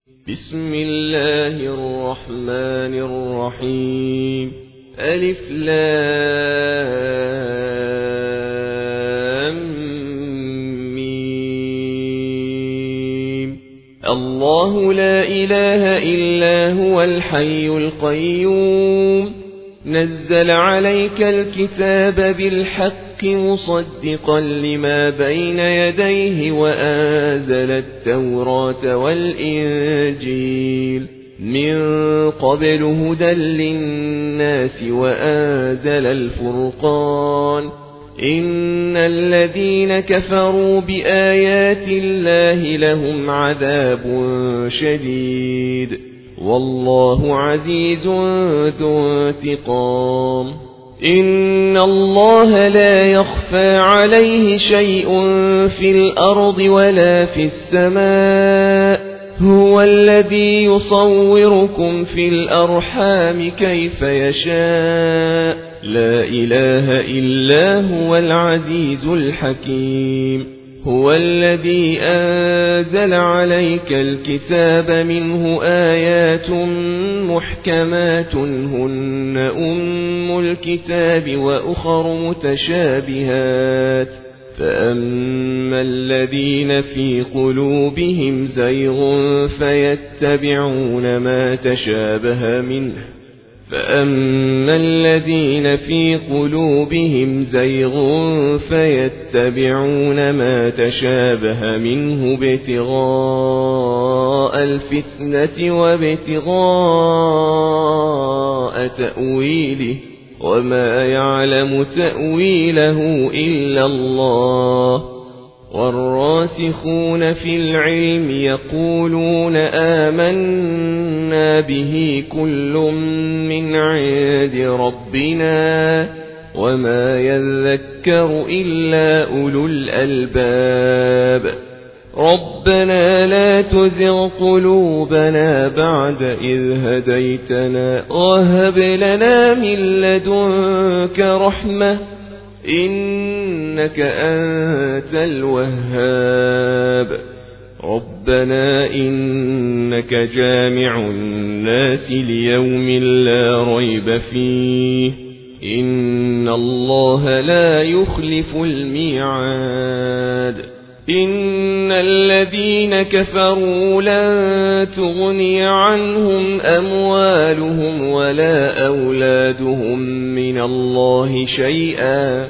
بسم الله الرحمن الرحيم. ألف لام ميم. الله لا إله إلا هو الحي القيوم، نزل عليك الكتاب بالحق مصدقا لما بين يديه وأنزل التوراة والإنجيل من قبل هدى للناس وأنزل الفرقان. إن الذين كفروا بآيات الله لهم عذاب شديد والله عزيز ذو انتقام. إن الله لا يخفى عليه شيء في الأرض ولا في السماء، هو الذي يصوركم في الأرحام كيف يشاء، لا إله إلا هو العزيز الحكيم. هو الذي أنزل عليك الكتاب منه آيات محكمات هن أم الكتاب وأخر متشابهات، فأما الذين في قلوبهم زيغ فيتبعون ما تشابه منه فأما الذين في قلوبهم زيغ فيتبعون ما تشابه منه ابتغاء الفتنة وابتغاء تأويله وما يعلم تأويله إلا الله. والراسخون في العلم يقولون آمنا به كل من عند ربنا وما يذكر إلا أولو الألباب. ربنا لا تزغ قلوبنا بعد إذ هديتنا وهب لنا من لدنك رحمة إنك أنت الوهاب. ربنا إنك جامع الناس ليوم لا ريب فيه إن الله لا يخلف الميعاد. إن الذين كفروا لن تغني عنهم أموالهم ولا أولادهم من الله شيئا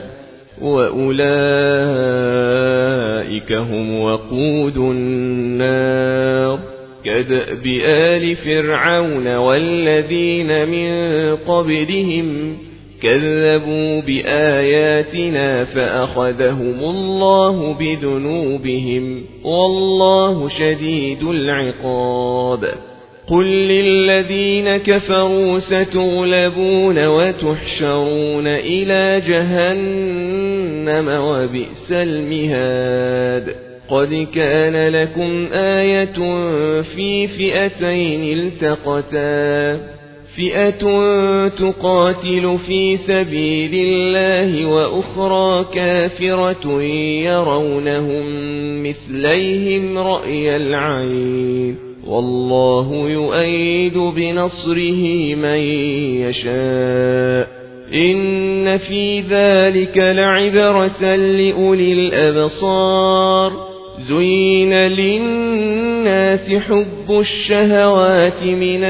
وأولئك هم وقود النار كدأب آل فرعون والذين من قبلهم كذبوا بآياتنا فأخذهم الله بذنوبهم والله شديد العقاب. قل للذين كفروا ستغلبون وتحشرون إلى جهنم وبئس المهاد. قد كان لكم آية في فئتين التقتا، فئة تقاتل في سبيل الله وأخرى كافرة يرونهم مثليهم رأي العين والله يؤيد بنصره من يشاء. إن في ذلك لعبرة لأولي الأبصار. زين للناس حب الشهوات من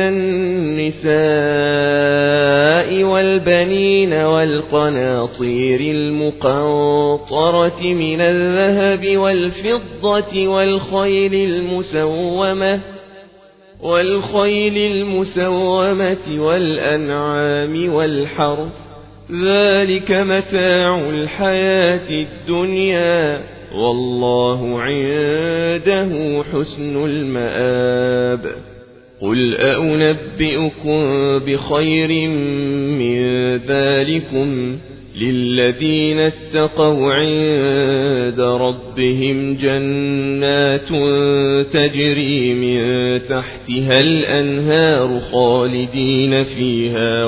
النساء والبنين والقناطير المقنطرة من الذهب والفضة والخيل المسومة والأنعام والحرث، ذلك متاع الحياة الدنيا والله عنده حسن المآب. قل أنبئكم بخير من ذلكم للذين اتقوا عند ربهم جنات تجري من تحتها الأنهار خالدين فيها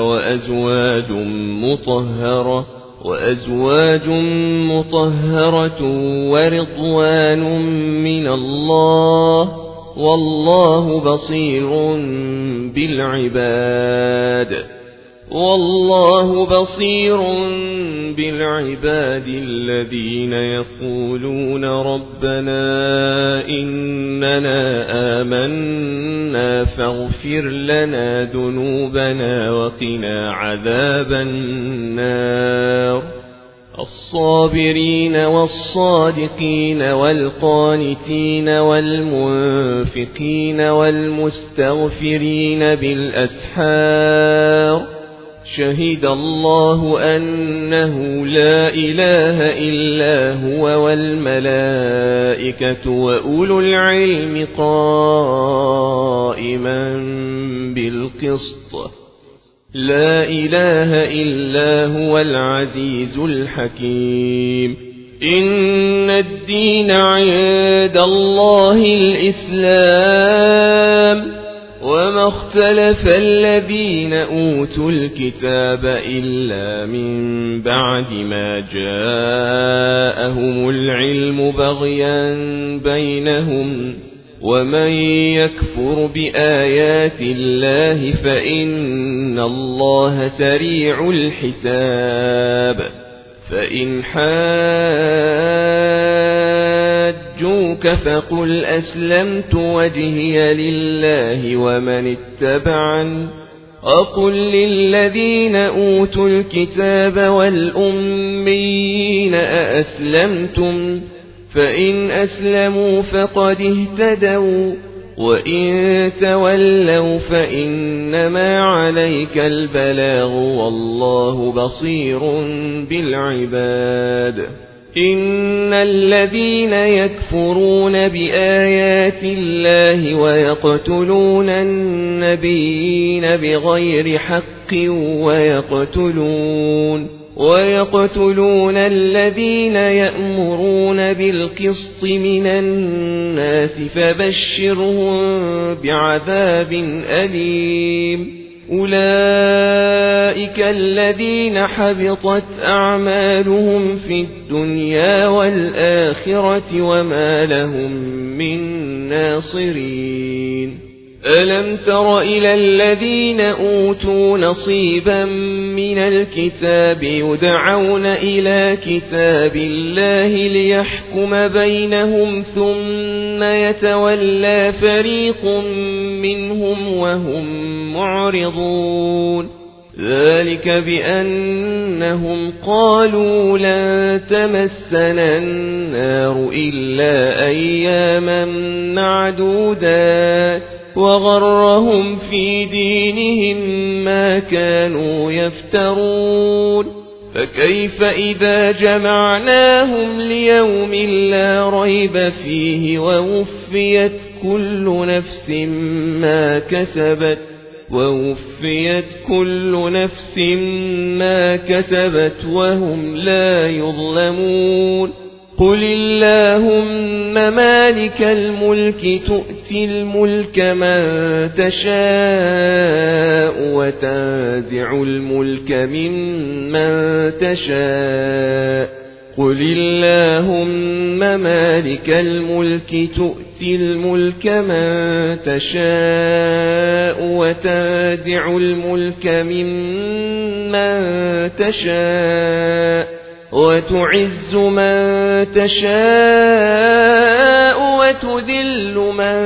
وأزواج مطهرة ورضوان من الله والله بصير بالعباد. والله بصير بالعباد الذين يقولون ربنا إننا آمنا فاغفر لنا ذنوبنا وقنا عذاب النار. الصابرين والصادقين والقانتين والمنفقين والمستغفرين بالأسحار. شهد الله أنه لا إله إلا هو والملائكة وأولو العلم قائما بالقسط. لا إله إلا هو العزيز الحكيم. إن الدين عند الله الإسلام وما اختلف الذين أوتوا الكتاب إلا من بعد ما جاءهم العلم بغيا بينهم ومن يكفر بآيات الله فإن الله سريع الحساب. فإن حاجوك فقل أسلمت وجهي لله ومن اتبعني وقل للذين أوتوا الكتاب والأميين أأسلمتم فإن أسلموا فقد اهتدوا وإن تولوا فإنما عليك البلاغ والله بصير بالعباد. إن الذين يكفرون بآيات الله ويقتلون النبيين بغير حق ويقتلون الذين يأمرون بالقسط من الناس فبشرهم بعذاب أليم. أولئك الذين حبطت أعمالهم في الدنيا والآخرة وما لهم من ناصرين. ألم تر إلى الذين أوتوا نصيبا من الكتاب يدعون إلى كتاب الله ليحكم بينهم ثم يتولى فريق منهم وهم معرضون. ذلك بأنهم قالوا لن تمسنا النار إلا أياما معدودات وغرهم في دينهم ما كانوا يفترون. فكيف إذا جمعناهم ليوم لا ريب فيه ووفيت كل نفس ما كسبت وهم لا يظلمون. قل اللهم مالك الملك تؤتي الملك من تشاء وتنزع الملك ممن تشاء. قل اللهم مالك الملك تؤتي الملك من تشاء وتنزع الملك ممن تشاء وتعز من تشاء وتذل من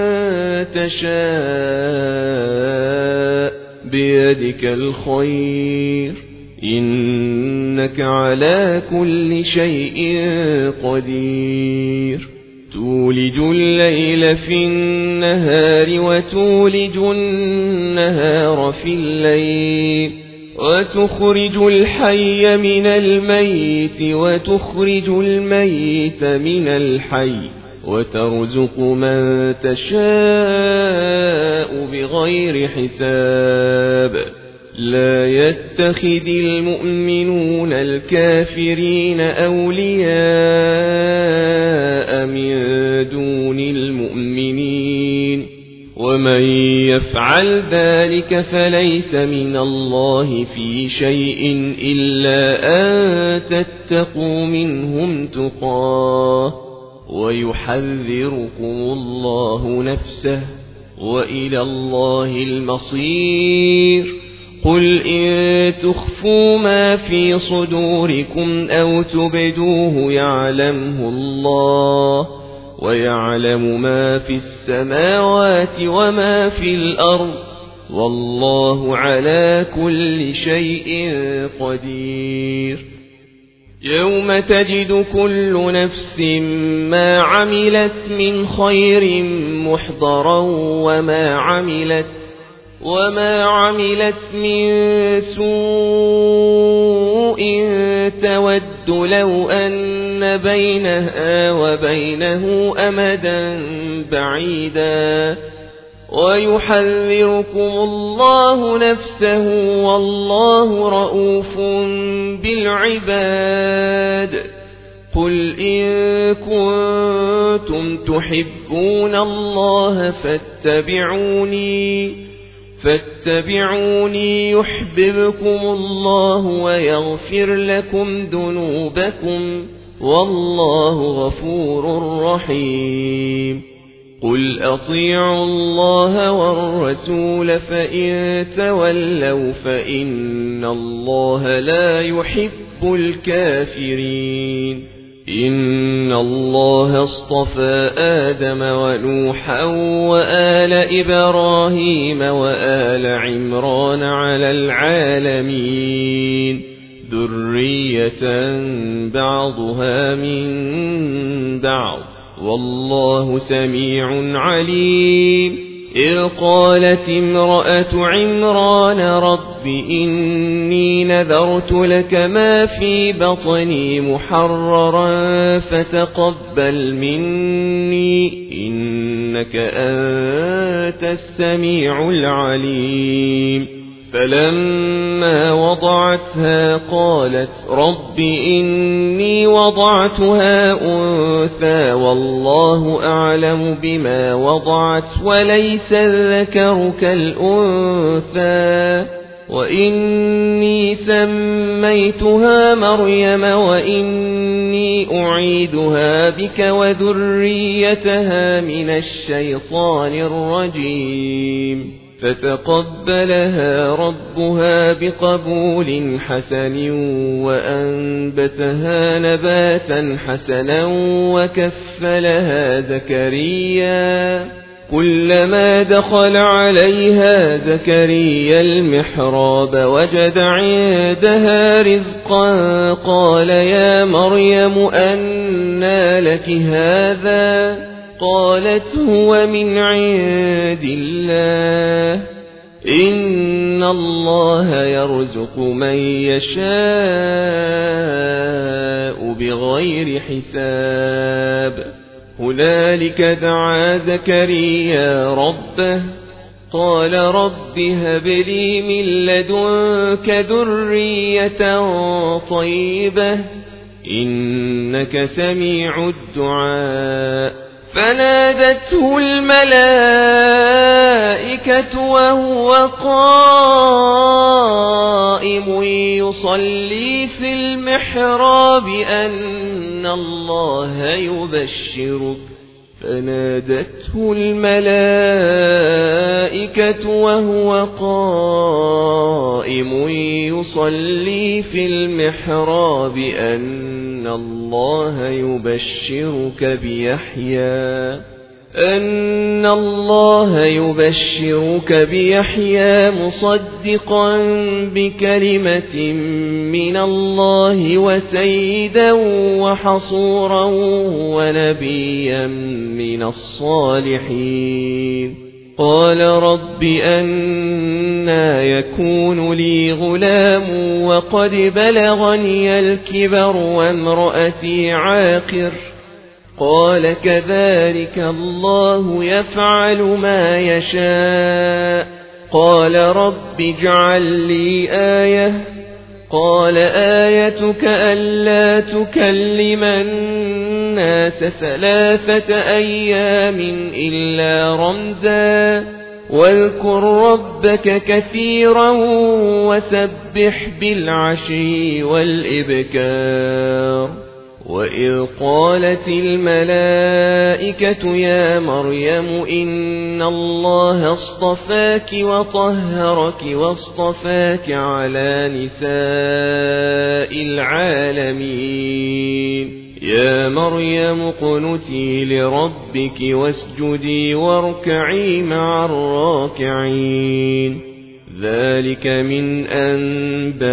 تشاء بيدك الخير إنك على كل شيء قدير. تولج الليل في النهار وتولج النهار في الليل وتخرج الحي من الميت وتخرج الميت من الحي وترزق من تشاء بغير حساب. لا يتخذ المؤمنون الكافرين أولياء من دون المؤمنين ومن يفعل ذلك فليس من الله في شيء إلا أن تتقوا منهم تقاه ويحذركم الله نفسه وإلى الله المصير. قل إن تخفوا ما في صدوركم أو تبدوه يعلمه الله ويعلم ما في السماوات وما في الأرض والله على كل شيء قدير. يوم تجد كل نفس ما عملت من خير محضرا وما عملت من سوء تود لو أن بينها وبينه أمدا بعيدا ويحذركم الله نفسه والله رؤوف بالعباد. قل إن كنتم تحبون الله فاتبعوني يحببكم الله ويغفر لكم ذنوبكم والله غفور رحيم. قل أطيعوا الله والرسول فإن تولوا فإن الله لا يحب الكافرين. إن الله اصطفى آدم ونوحا وآل إبراهيم وآل عمران على العالمين ذرية بعضها من بعض والله سميع عليم. إذ قالت امرأة عمران رب إني نذرت لك ما في بطني محررا فتقبل مني إنك أنت السميع العليم. فلما وضعتها قالت رب إني وضعتها أنثى والله أعلم بما وضعت وليس الذكر كالأنثى وإني سميتها مريم وإني أعيدها بك وذريتها من الشيطان الرجيم. فتقبلها ربها بقبول حسن وأنبتها نباتا حسنا وكفلها زكريا. كلما دخل عليها زكريا المحراب وجد عندها رزقا قال يا مريم أنى لك هذا؟ قالت هو من عند الله إن الله يرزق من يشاء بغير حساب. هنالك دعا زكريا ربه قال رب هب لي من لدنك ذرية طيبة إنك سميع الدعاء. فنادته الملائكة وهو قائم يصلي في المحراب أن الله يبشرك. فنادته الملائكة وهو قائم يصلي في المحراب أن الله يبشرك بيحيى مصدقا بكلمة من الله وسيدا وحصورا ونبيا من الصالحين. قال رب أنى يكون لي غلام وقد بلغني الكبر وامرأتي عاقر؟ قال كذلك الله يفعل ما يشاء. قال رب اجعل لي آية. قال آيتك ألا تكلم الناس 3 أيام إلا رمزا واذكر ربك كثيرا وسبح بالعشي والإبكار وإذ قالت الملائكة يا مريم إن الله اصطفاك وطهرك واصطفاك على نساء العالمين يا مريم اقنتي لربك واسجدي واركعي مع الراكعين ذلك من أنباء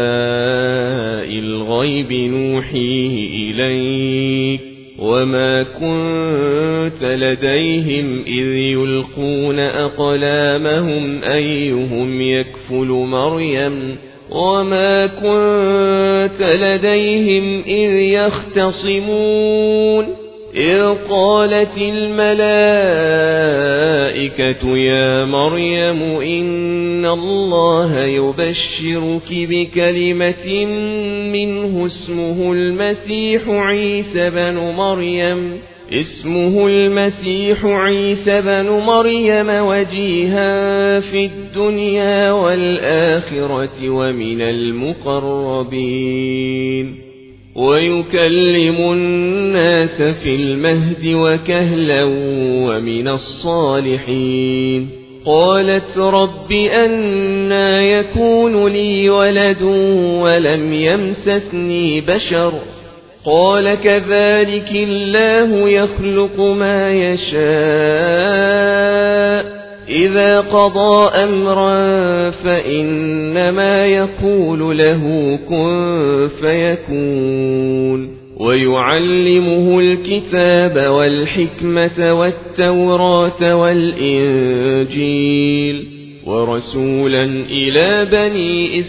الغيب نوحيه إليك وما كنت لديهم إذ يلقون أقلامهم أيهم يكفل مريم وما كنت لديهم إذ يختصمون إذ قالت الملائكة يا مريم إن الله يبشرك بكلمة منه اسمه المسيح عيسى بن مريم وجيها في الدنيا والآخرة ومن المقربين ويكلم الناس في المهد وكهلا ومن الصالحين قالت رب أنى يكون لي ولد ولم يمسسني بشر قال كذلك الله يخلق ما يشاء إذا قضى أمرا فإنما يقول له كن فيكون ويعلمه الكتاب والحكمة والتوراة والإنجيل ورسولا إلى بني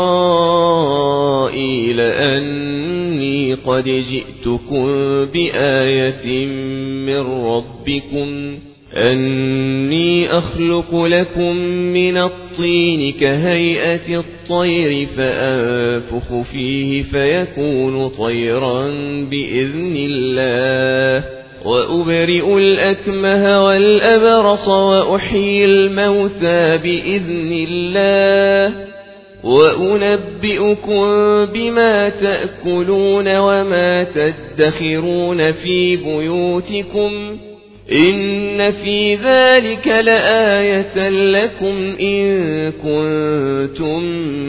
إسرائيل أني قد جئتكم بآية من ربكم أني أخلق لكم من الطين كهيئة الطير فأنفخ فيه فيكون طيرا بإذن الله وأبرئ الأكمه والأبرص وأحيي الموتى بإذن الله وأنبئكم بما تأكلون وما تدخرون في بيوتكم إن في ذلك لآية لكم إن كنتم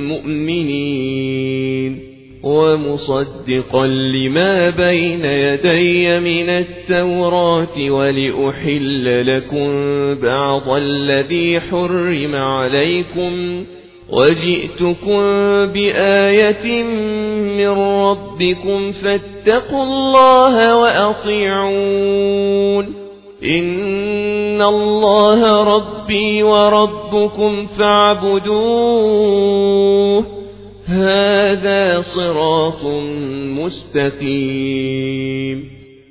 مؤمنين ومصدقا لما بين يدي من التوراة ولأحل لكم بعض الذي حرم عليكم وجئتكم بآية من ربكم فاتقوا الله وأطيعون إن الله ربي وربكم فاعبدوه هذا صراط مستقيم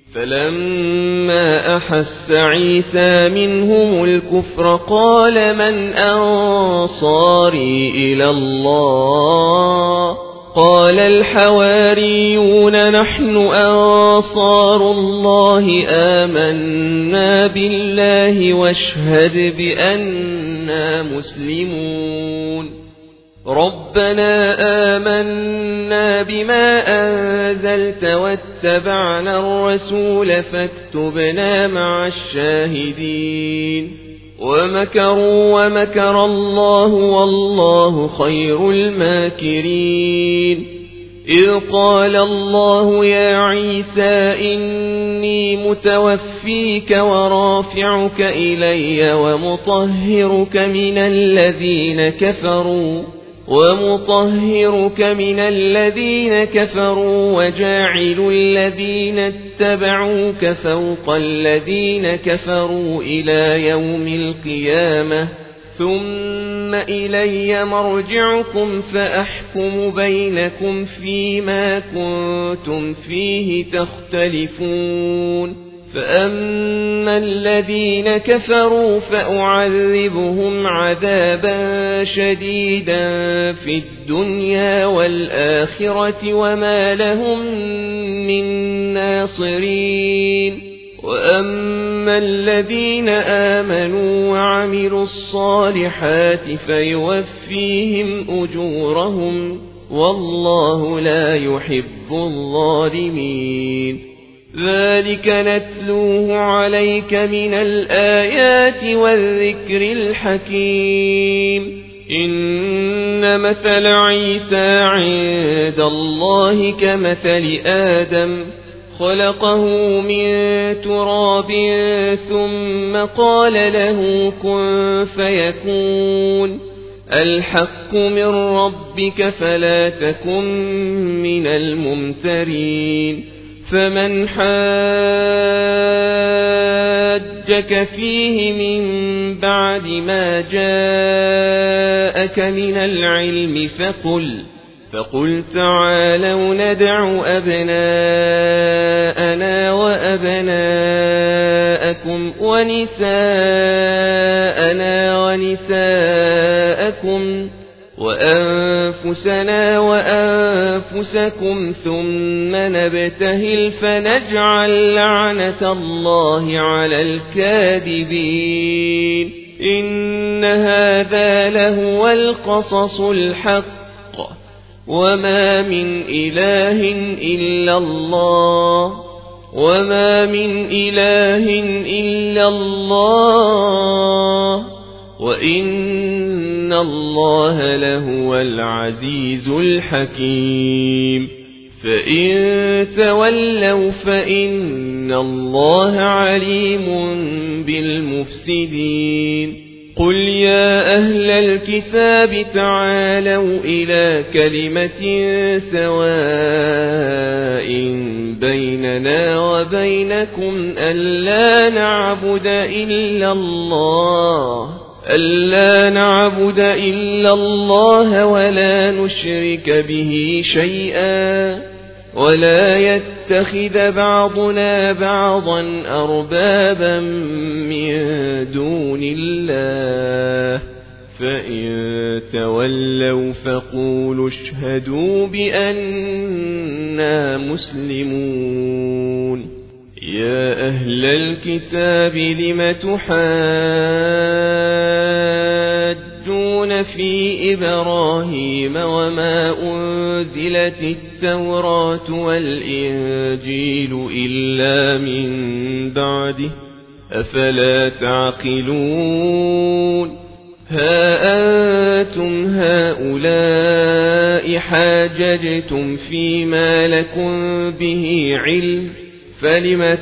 فلما أحس عيسى منهم الكفر قال من أنصاري إلى الله قال الحواريون نحن أنصار الله آمنا بالله واشهد بأننا مسلمون ربنا آمنا بما أنزلت واتبعنا الرسول فاكتبنا مع الشاهدين ومكروا ومكر الله والله خير الماكرين إذ قال الله يا عيسى إني متوفيك ورافعك إلي ومطهرك من الذين كفروا وجاعل الذين اتبعوك فوق الذين كفروا إلى يوم القيامة ثم إلي مرجعكم فأحكم بينكم فيما كنتم فيه تختلفون فأما الذين كفروا فأعذبهم عذابا شديدا في الدنيا والآخرة وما لهم من ناصرين وأما الذين آمنوا وعملوا الصالحات فيوفيهم أجورهم والله لا يحب الظالمين. ذلك نتلوه عليك من الآيات والذكر الحكيم. إن مثل عيسى عند الله كمثل آدم خلقه من تراب ثم قال له كن فيكون. الحق من ربك فلا تكن من الممترين. فمن حاجك فيه من بعد ما جاءك من العلم فقل تعالوا ندع أبناءنا وأبناءكم ونساءنا ونساءكم وأنفسنا وأنفسكم ثم نبتهل فنجعل لعنة الله على الكاذبين. إن هذا لهو القصص الحق وما من إله إلا الله وإن الله لهو العزيز الحكيم. فإن تولوا فإن الله عليم بالمفسدين. قل يا أهل الكتاب تعالوا إلى كلمة سواء بيننا وبينكم ألا نعبد إلا الله ولا نشرك به شيئا ولا يتخذ بعضنا بعضا أربابا من دون الله. فإن تولوا فقولوا اشهدوا بأننا مسلمون. يا أهل الكتاب لم تحاجون في إبراهيم وما أنزلت التوراة والإنجيل إلا من بعده أفلا تعقلون. ها أنتم هؤلاء حاججتم فيما لكم به علم فلم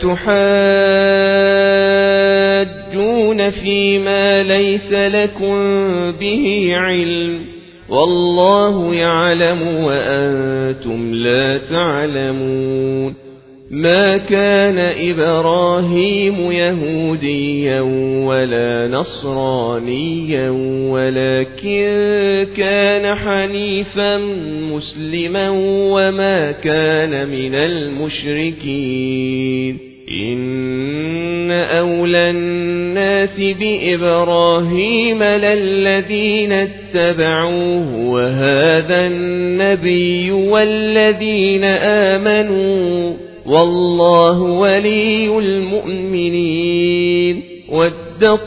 تحاجون فيما ليس لكم به علم والله يعلم وأنتم لا تعلمون. ما كان إبراهيم يهوديا ولا نصرانيا ولكن كان حنيفا مسلما وما كان من المشركين. إن أولى الناس بإبراهيم للذين اتبعوه وهذا النبي والذين آمنوا والله ولي المؤمنين. ودت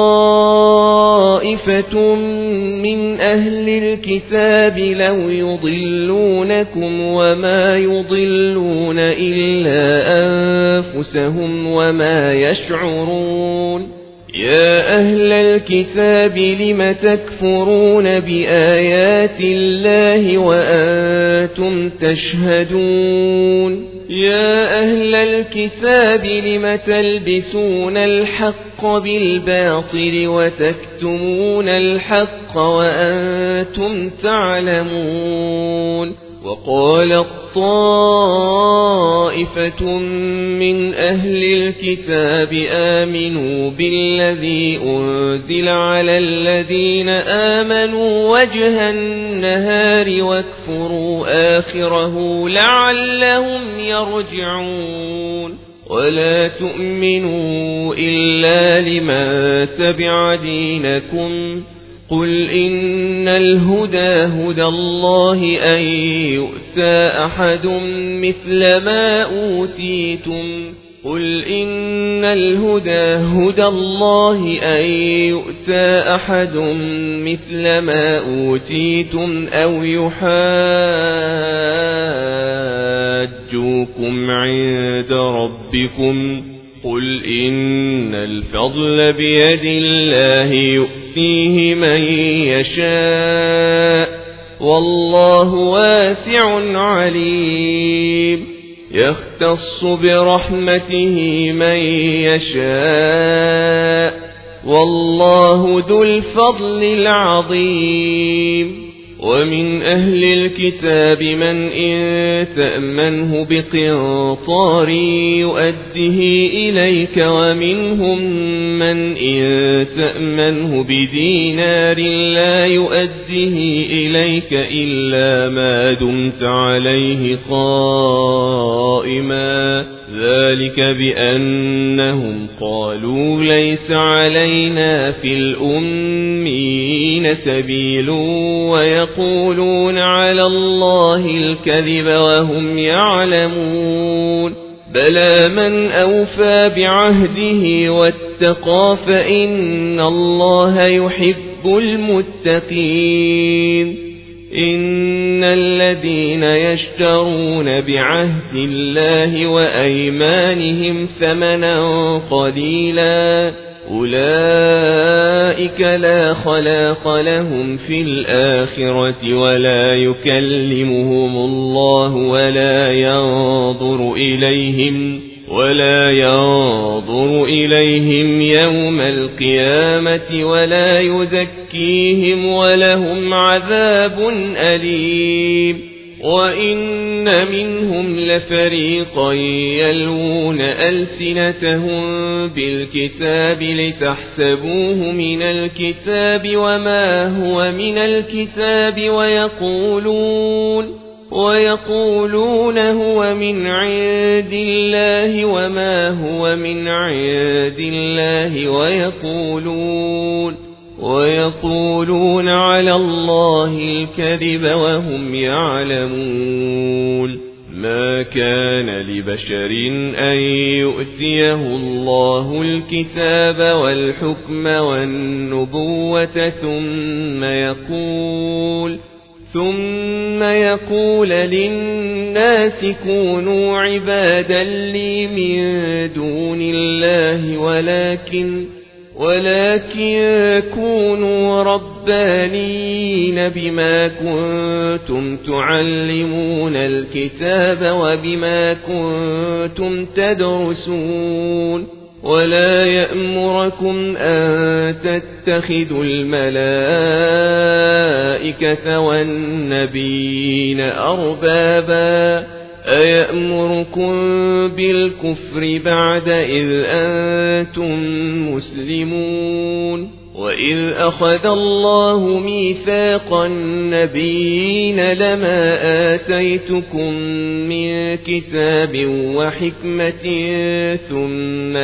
طائفة من أهل الكتاب لو يضلونكم وما يضلون إلا أنفسهم وما يشعرون. يا أهل الكتاب لم تكفرون بآيات الله وأنتم تشهدون. يا أهل الكتاب لم تلبسون الحق بالباطل وتكتمون الحق وأنتم تعلمون. وقالت طائفة من أهل الكتاب آمنوا بالذي أنزل على الذين آمنوا وجه النهار واكفروا آخره لعلهم يرجعون. ولا تؤمنوا إلا لمن تبع دينكم قل إن الهدى هدى الله أن يؤتى أحد مثل ما أوتيتم قل إن الهدى هدى الله أن يؤتى أحد مثل ما أوتيتم أو يحاجوكم عند ربكم قل إن الفضل بيد الله يؤتيه من يشاء والله واسع عليم يختص برحمته من يشاء والله ذو الفضل العظيم ومن أهل الكتاب من إن تأمنه بقنطار يؤده إليك ومنهم من إن تأمنه بدينار لا يؤده إليك إلا ما دمت عليه قائما ذلك بأنهم قالوا ليس علينا في الأمين سبيل ويقولون على الله الكذب وهم يعلمون بلى من أوفى بعهده واتقى فإن الله يحب المتقين إن الذين يشترون بعهد الله وأيمانهم ثمنا قليلا أولئك لا خلاق لهم في الآخرة ولا يكلمهم الله ولا ينظر إليهم يوم القيامة ولا يزكيهم ولهم عذاب أليم وإن منهم لفريقا يلوون ألسنتهم بالكتاب لتحسبوه من الكتاب وما هو من الكتاب ويقولون هو من عند الله وما هو من عند الله ويقولون على الله الكذب وهم يعلمون ما كان لبشر أن يؤتيه الله الكتاب والحكم والنبوة ثم يقول للناس كونوا عبادا لي من دون الله ولكن كونوا ربانين بما كنتم تعلمون الكتاب وبما كنتم تدرسون ولا يأمركم أن تتخذوا الملائكة والنبيين أربابا أيأمركم بالكفر بعد إذ أنتم مسلمون وإذ أخذ الله ميثاق النبيين لما آتيتكم من كتاب وحكمة ثم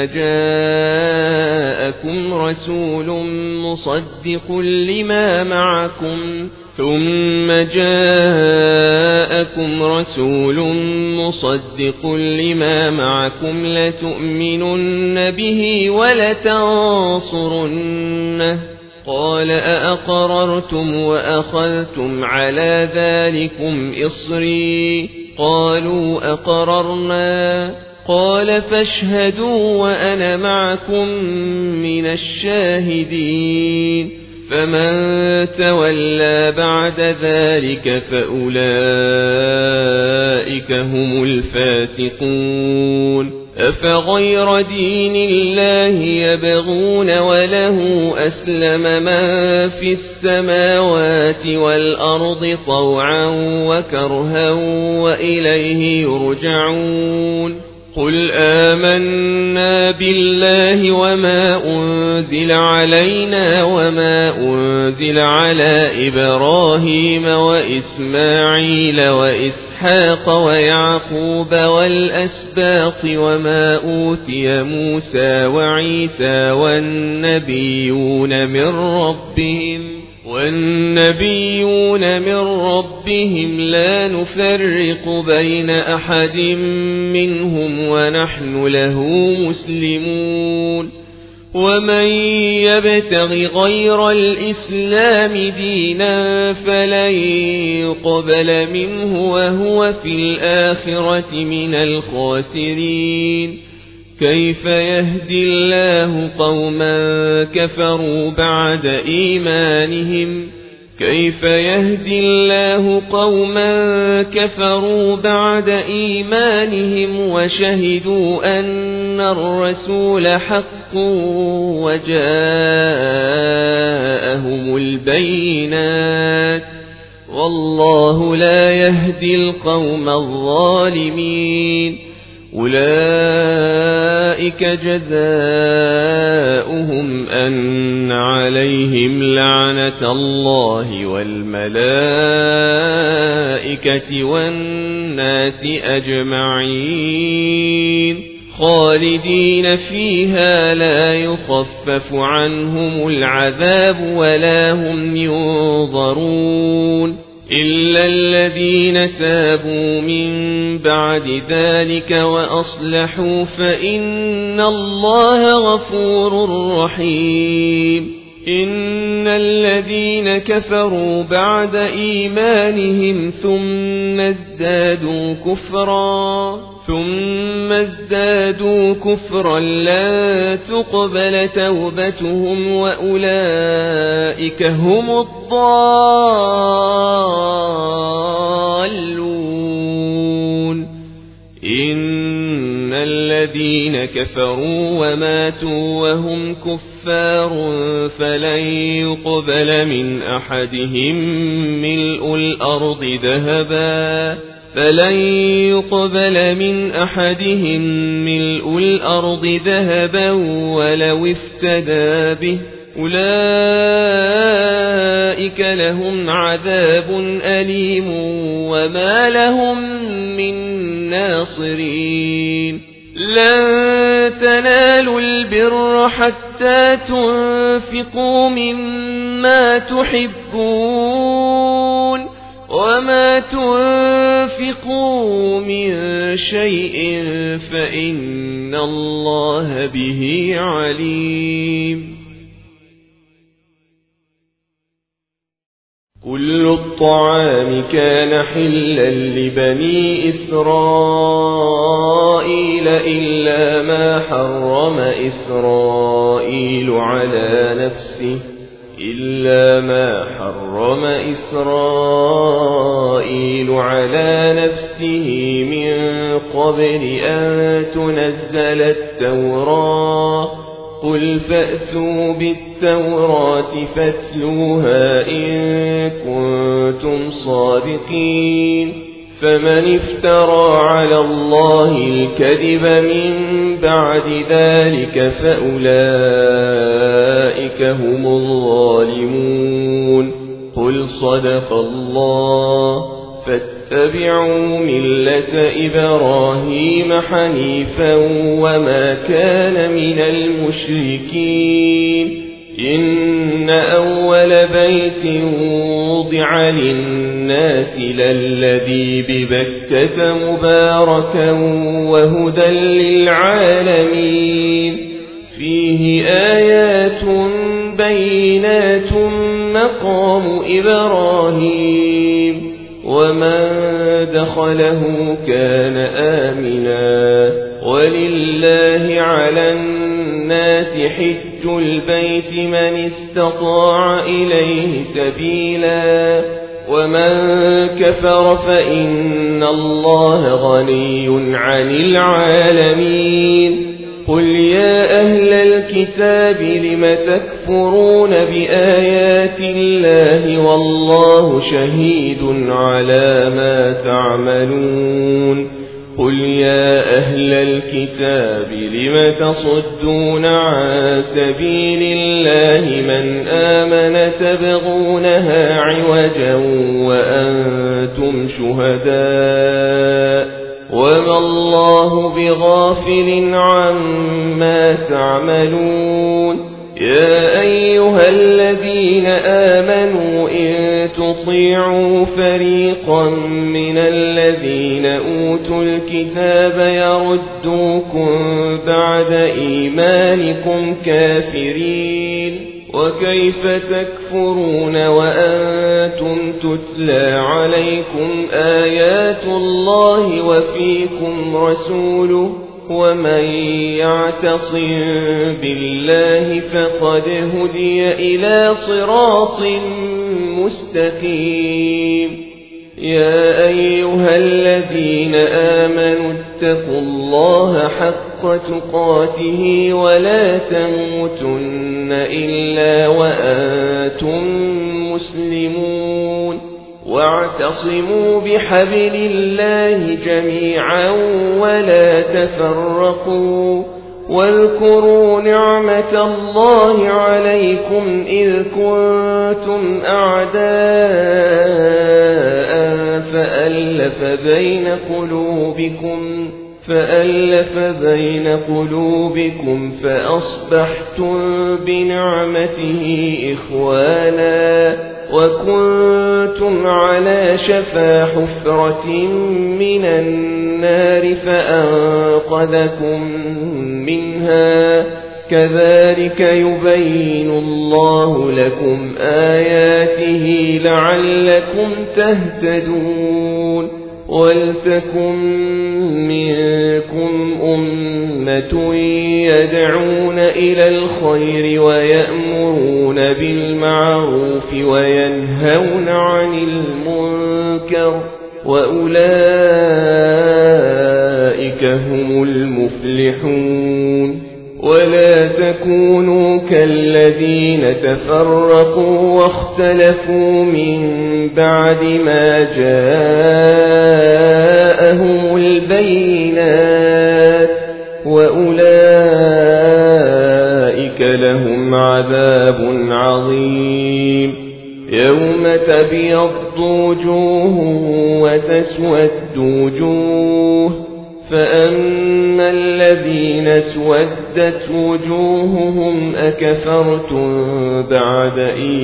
جاءكم رسول مصدق لما معكم لتؤمنن به ولتنصرنه قال أأقررتم وأخذتم على ذلكم إصري قالوا أقررنا قال فاشهدوا وأنا معكم من الشاهدين فمن تولى بعد ذلك فأولئك هم الفاسقون أفغير دين الله يبغون وله أسلم من في السماوات والأرض طوعا وكرها وإليه يرجعون قل آمنا بالله وما أنزل علينا وما أنزل على إبراهيم وإسماعيل وإسحاق ويعقوب والأسباط وما أوتي موسى وعيسى والنبيون من ربهم والنبيون من ربهم لا نفرق بين أحد منهم ونحن له مسلمون ومن يبتغ غير الإسلام دينا فلن يقبل منه وهو في الآخرة من الخاسرين كيف يهدي الله قوما كفروا بعد إيمانهم وشهدوا أن الرسول حق وجاءهم البينات والله لا يهدي القوم الظالمين أولئك جزاؤهم أن عليهم لعنة الله والملائكة والناس أجمعين خالدين فيها لا يخفف عنهم العذاب ولا هم ينظرون إلا الذين تابوا من بعد ذلك وأصلحوا فإن الله غفور رحيم إن الذين كفروا بعد إيمانهم ثم ازدادوا كفرا لا تقبل توبتهم وأولئك هم الضالون إن الذين كفروا وماتوا وهم كفار فلن يقبل من أحدهم ملء الأرض ذهبا ولو افتدى به أولئك لهم عذاب أليم وما لهم من ناصرين لن تنالوا البر حتى تنفقوا مما تحبون وما تنفقوا من شيء فإن الله به عليم كل الطعام كان حلا لبني إسرائيل إلا ما حرم إسرائيل على نفسه من قبل أن تنزل التوراة قل فأتوا بالتوراة فاتلوها إن كنتم صادقين فمن افترى على الله الكذب من بعد ذلك فأولئك هم الظالمون قل صدق الله فاتبعوا ملة إبراهيم حنيفا وما كان من المشركين إن أول بيت وضع للناس للذي ببكة مباركا وهدى للعالمين فيه آيات بينات مقام إبراهيم ومن دخله كان آمنا ولله على الناس حج البيت من استطاع إليه سبيلا ومن كفر فإن الله غني عن العالمين قل يا أهل الكتاب لم تكفرون بآيات الله والله شهيد على ما تعملون قل يا أهل الكتاب لم تصدون عن سبيل الله من آمن تبغونها عوجا وأنتم شهداء وما الله بغافل عما تعملون يا أيها الذين آمنوا إن تطيعوا فريقا من الذين أوتوا الكتاب يردوكم بعد إيمانكم كافرين وكيف تكفرون وأنتم تتلى عليكم آيات الله وفيكم رسوله ومن يعتصم بالله فقد هدي إلى صراط مستقيم يا أيها الذين آمنوا اتقوا الله حق تقاته ولا تموتن إلا وأنتم مسلمون واعتصموا بحبل الله جميعا ولا تفرقوا واذكروا نعمة الله عليكم إذ كنتم أعداء فألف بين قلوبكم فأصبحتم بنعمته إخوانا وكنتم على شفا حفرة من النار فأنقذكم منها كذلك يبين الله لكم آياته لعلكم تهتدون ولتكن منكم أمة يدعون إلى الخير ويأمرون بالمعروف وينهون عن المنكر وأولئك هم المفلحون ولا تكونوا كالذين تفرقوا واختلفوا من بعد ما جاءهم البينات وأولئك لهم عذاب عظيم يوم تبيض وجوه وتسود وجوه فأما الذين اسودت وجوههم أكفرتم بعد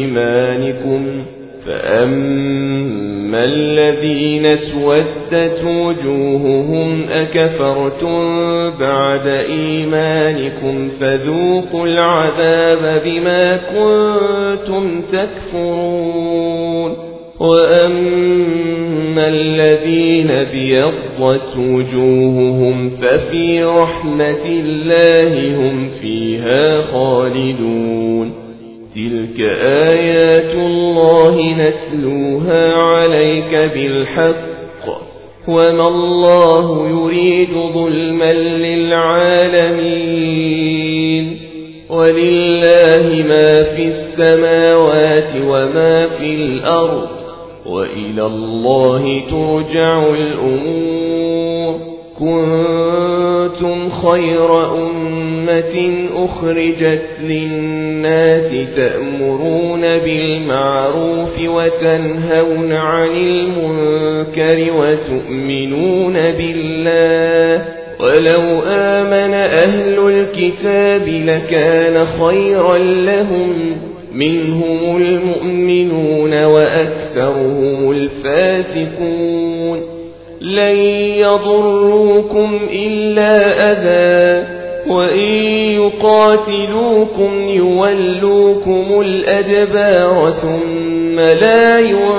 إيمانكم فذوقوا العذاب بما كنتم تكفرون وأما الذين ابيضت وجوههم ففي رحمة الله هم فيها خالدون تلك آيات الله نتلوها عليك بالحق وما الله يريد ظلما للعالمين ولله ما في السماوات وما في الأرض وإلى الله ترجع الأمور كنتم خير أمة أخرجت للناس تأمرون بالمعروف وتنهون عن المنكر وتؤمنون بالله ولو آمن أهل الكتاب لكان خيرا لهم منهم المؤمنون وأكثرهم الفاسقون لن يضروكم إلا أذى وإن يقاتلوكم يولوكم الأدبار ثم لا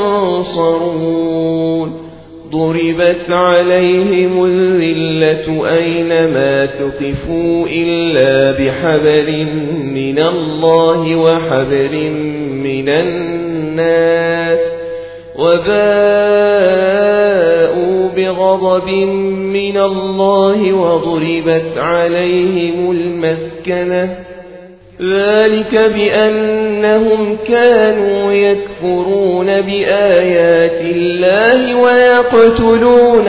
ينصرون ضربت عليهم الذلة أينما ثقفوا إلا بحبل من الله وحبل من الناس وباءوا بغضب من الله وضربت عليهم المسكنة ذلك بأنهم كانوا يكفرون بآيات الله ويقتلون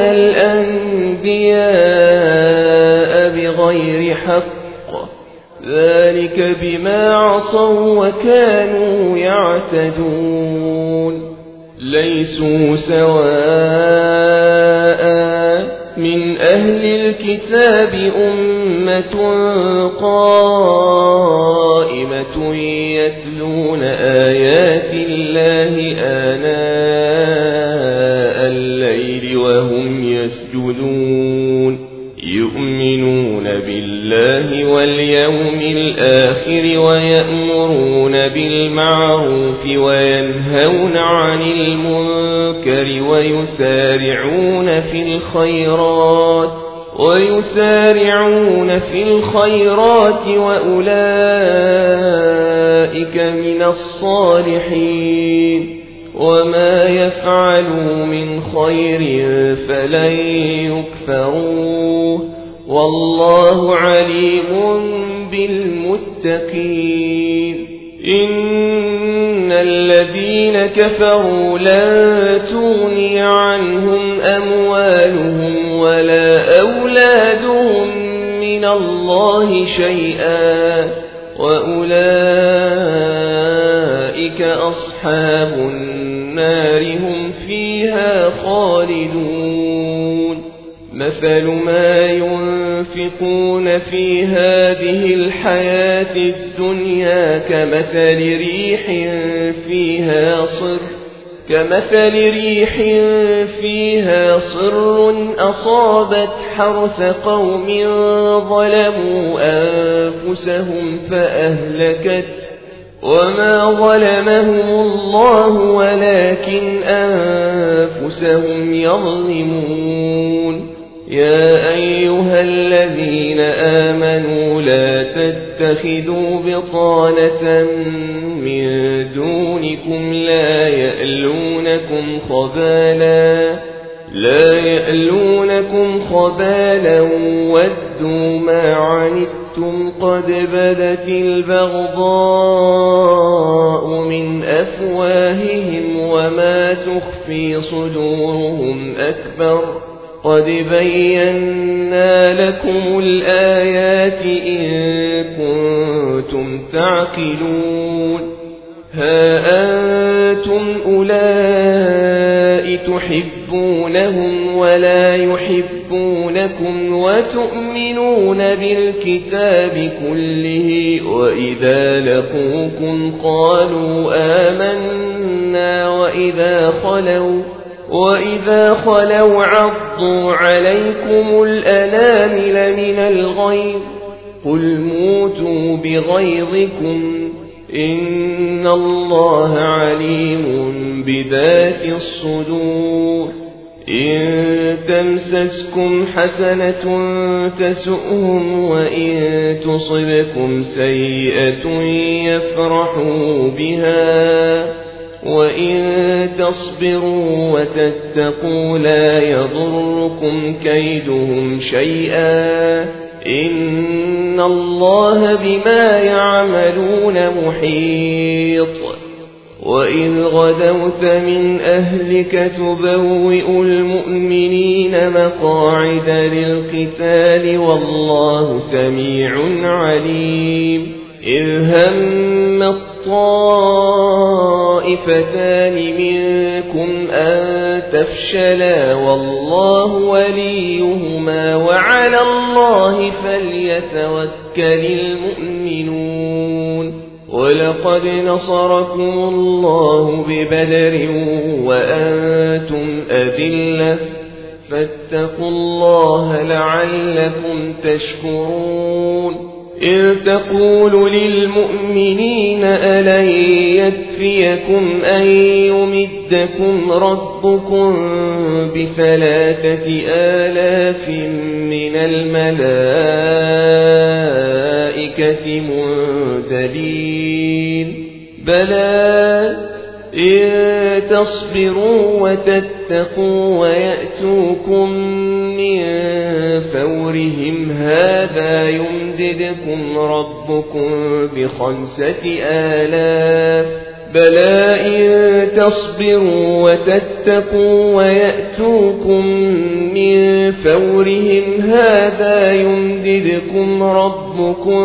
الأنبياء بغير حق ذلك بما عصوا وكانوا يعتدون ليسوا سواء من أهل الكتاب أمة قائمة يتلون آيات الله آناء الليل وهم يسجدون يؤمنون بالله واليوم الآخر ويأمرون بالمعروف وينهون عن المنكر ويسارعون في الخيرات وأولئك من الصالحين وما يفعلوا من خير فلن يكفروه والله عليم بالمتقين إن الذين كفروا لن تغني عنهم أموالهم ولا أولادهم من الله شيئا وأولئك أصحاب النار هم فيها خالدون مثل ما ينفقون في هذه الحياة الدنيا كمثل ريح فيها صر أصابت حرث قوم ظلموا أنفسهم فأهلكت وما ظلمهم الله ولكن أنفسهم يظلمون يا أيها الذين آمنوا لا تتخذوا بطانة من دونكم لا يألونكم خبالا ودوا ما عنتم قد بدت البغضاء من أفواههم وما تخفي صدورهم أكبر قد بينا لكم الآيات إن كنتم تعقلون ها أنتم أولئك تحبونهم ولا يحبونكم وتؤمنون بالكتاب كله وإذا لقوكم قالوا آمنا وإذا خلوا عضوا عليكم الأنامل من الغيظ قل موتوا بغيظكم إن الله عليم بذات الصدور إن تمسسكم حسنة تسؤهم وإن تصبكم سيئة يفرحوا بها وإن تصبروا وتتقوا لا يضركم كيدهم شيئا إن الله بما يعملون محيط وإذ غدوت من أهلك تبوئ المؤمنين مقاعد للقتال والله سميع عليم إذ هم الطائفتان منكم أن تفشلا والله وليهما وعلى الله فليتوكل المؤمنون ولقد نصركم الله ببدر وأنتم أذلة فاتقوا الله لعلكم تشكرون إذ تقول للمؤمنين ألن يكفيكم أن يمدكم ربكم ب3,000 من الملائكة منزلين بلى إن تصبروا وتتقوا ويأتوكم من فورهم هذا يمددكم ربكم ب5,000 بلى إن تصبروا وتتقوا ويأتوكم من فورهم هذا يمددكم ربكم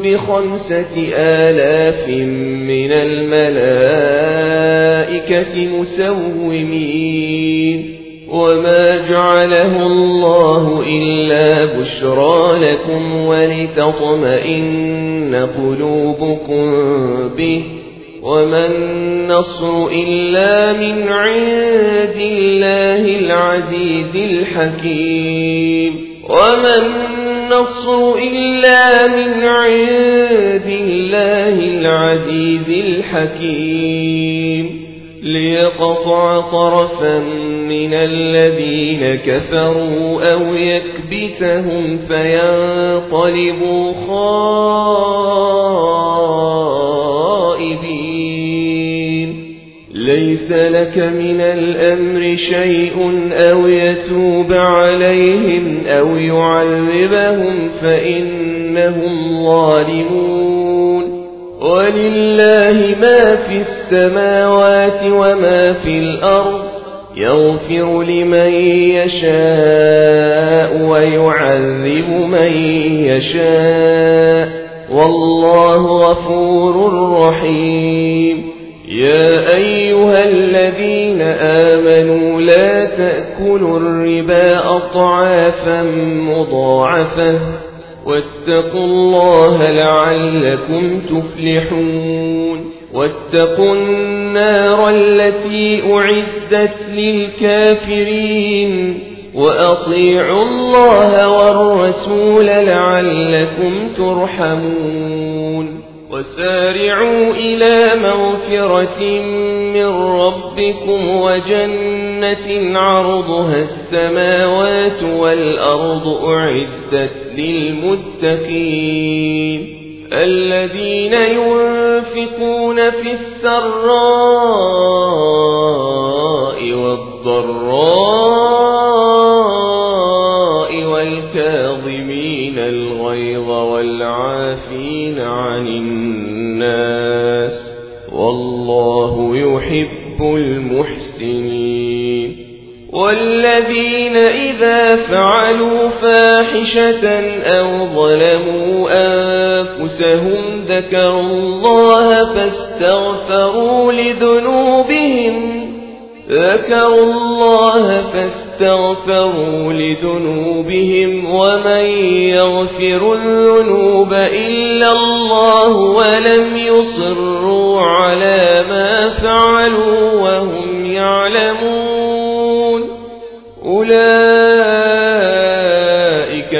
ب5,000 من الملائكة مسومين وما جعله الله إلا بشرى لكم ولتطمئن قلوبكم به وما النصر إلا من عند الله العزيز الحكيم وما النصر إلا من عند الله العزيز الحكيم ليقطع طرفا من الذين كفروا أو يكبتهم فينقلبوا خائبين ليس لك من الأمر شيء أو يتوب عليهم أو يعذبهم فإنهم ظالمون ولله ما في السماوات وما في الأرض يغفر لمن يشاء ويعذب من يشاء والله غفور رحيم يا أيها الذين آمنوا لا تأكلوا الربا أضعافا مضاعفة واتقوا الله لعلكم تفلحون واتقوا النار التي أعدت للكافرين وأطيعوا الله والرسول لعلكم ترحمون وسارعوا إلى مغفرة من ربكم وجنة عرضها السماوات والأرض أعدت للمتقين الذين ينفقون في السراء والضراء والكاظمين الغيظ والعافين عن الناس والله يحب المحسنين والذين إذا فعلوا فاحشة أو ظلموا أنفسهم ذكروا الله فاستغفروا لذنوبهم ومن يغفر الذنوب إلا الله ولم يصروا على ما فعلوا وهم يعلمون أولئك